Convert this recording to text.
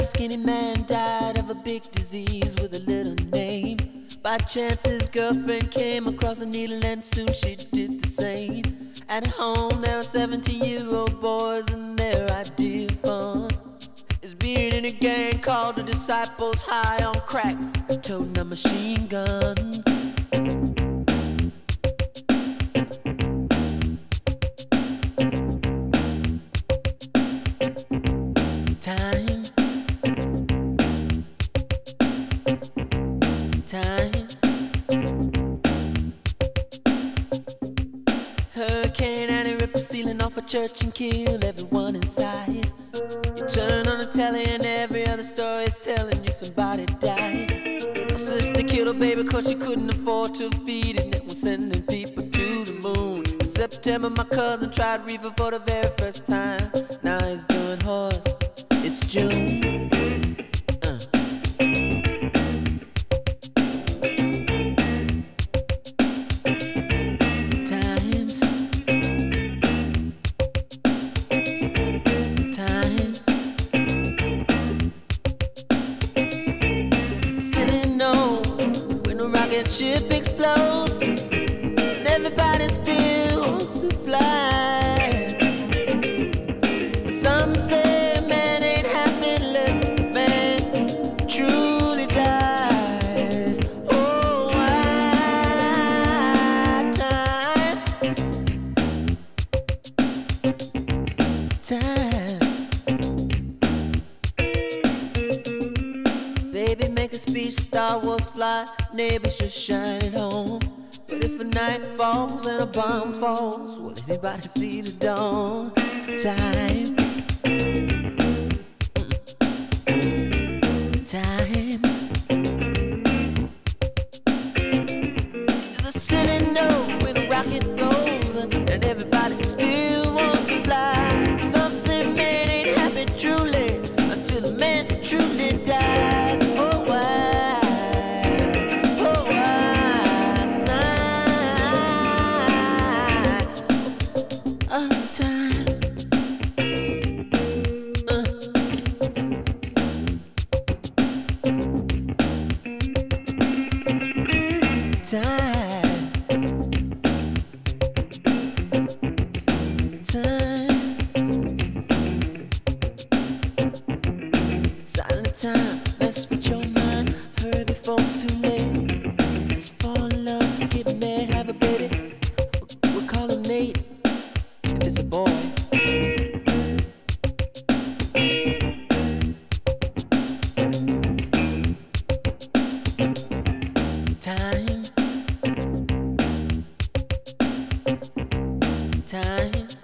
a skinny man died of a big disease with a little name. By chance his girlfriend came across a needle and soon she did the same. At home there were 17-year-old boys and their idea of fun is being in a gang called the Disciples, high on crack and toting a machine gun. Times. Hurricane Annie ripped the ceiling off a church and killed everyone inside. You turn on the telly and every other story is telling you somebody died. A sister killed her baby cause she couldn't afford to feed it, and it was sending people to the moon. In September my cousin tried reefer for the very first time. Now he's doing horse. It's June. Ship explodes and everybody still wants to fly. But some say man ain't happy unless man truly dies. Oh, why time. Baby, make a speech, Star Wars fly, neighbors just shine at home. But if a night falls and a bomb falls, will anybody see the dawn? Time. Times. There's a city note when a rocket goes and everybody still wants to fly. Some say man ain't happy truly until the man truly dies. Time, mess with your mind, hurry before it's too late. Let's fall in love, get married, have a baby. We'll call him Nate, if it's a boy. Time. Times.